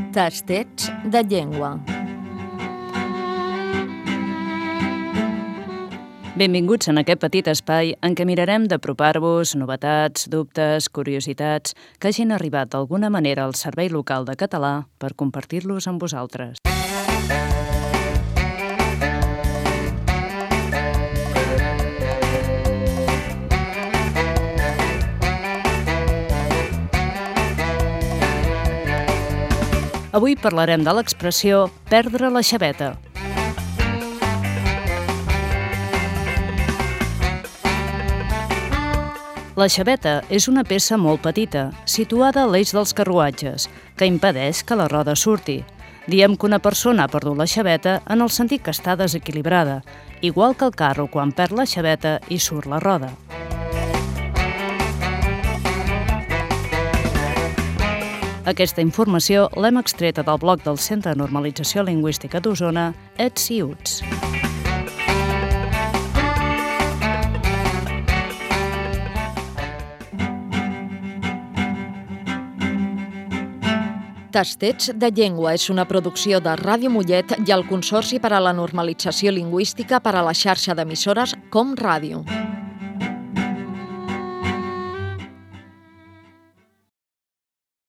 Tastets de llengua. Benvinguts en aquest petit espai en què mirarem d'apropar-vos novetats, dubtes, curiositats que hagin arribat d'alguna manera al Servei Local de Català per compartir-los amb vosaltres. Avui parlarem de l'expressió perdre la xaveta. La xaveta és una peça molt petita, situada a l'eix dels carruatges, que impedeix que la roda surti. Diem que una persona ha perdut la xaveta en el sentit que està desequilibrada, igual que el carro quan perd la xaveta i surt la roda. Aquesta informació l'hem extreta del blog del Centre de Normalització Lingüística d'Osona, Ets i Uts. Tastets de llengua és una producció de Ràdio Mollet i el Consorci per a la Normalització Lingüística per a la xarxa d'emissores Com Ràdio.